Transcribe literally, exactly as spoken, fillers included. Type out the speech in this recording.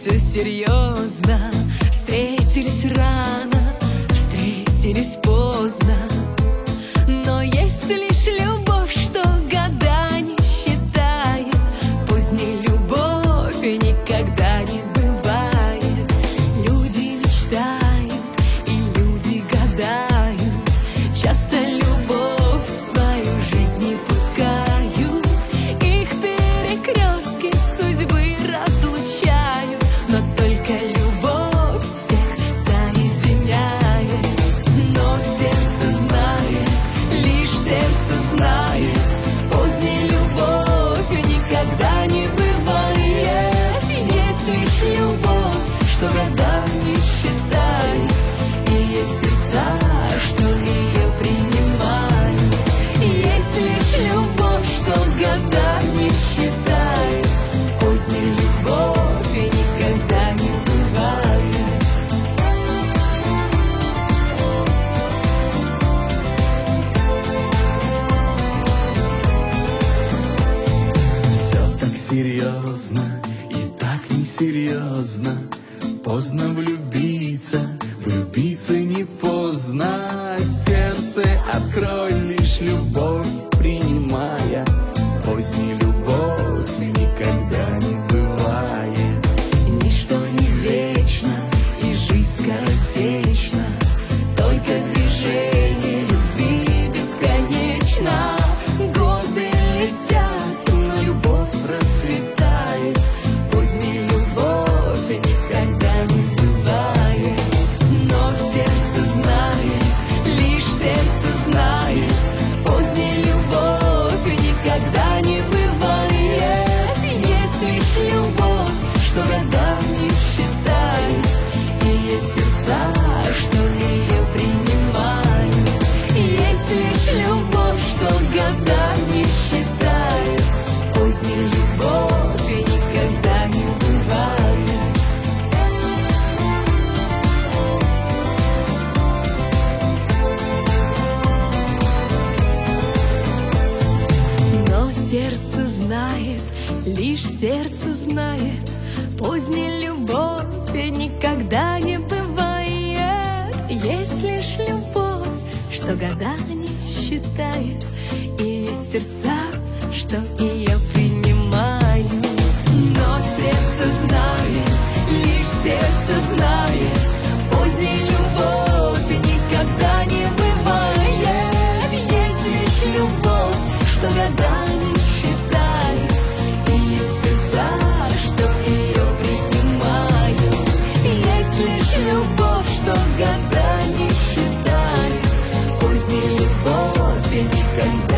все серьезно. Встретились рано, встретились поздно. Но есть лишь любовь, что года не считает. Поздней любовь никогда не бывает. Люди мечтают и люди гадают. Часто любовь в свою жизнь не пускают. Их перекрестки судьбы разлучают. Но только любовь всех соединяет. Но сердце знает, лишь сердце знает, поздней любовь никогда не бывает. Есть лишь любовь, что года не считает. И есть сердца, что ее принимают. Есть лишь любовь, что года не считает. Поздней любовь никогда не бывает. Все так серьезно и так несерьезно. Поздно влюбиться, влюбиться не поздно. Сердце открой, лишь любовь принимая. Поздней любовь никогда не бывает. Ничто не вечно, и жизнь скоротечна. Только движение любви бесконечно. Годы летят, но любовь процветает. Поздней любовь никогда не бывает. Но сердце знает, лишь сердце знает, поздней любовь никогда не бывает. Есть лишь любовь, что года не считает. И есть сердца, что ее принимают. Есть лишь любовь, что года не считает. Поздней любовь никогда не бывает. Но сердце знает, лишь сердце знает, поздней любовь никогда не бывает. Есть лишь любовь, что года не считает. И есть сердца, что ее принимают. Но сердце знает, лишь сердце знает, поздней любовь никогда не бывает. Есть лишь любовь, что года не считает. И есть сердца, что ее принимают. Есть лишь любовь, что года не считает. Поздней любовь никогда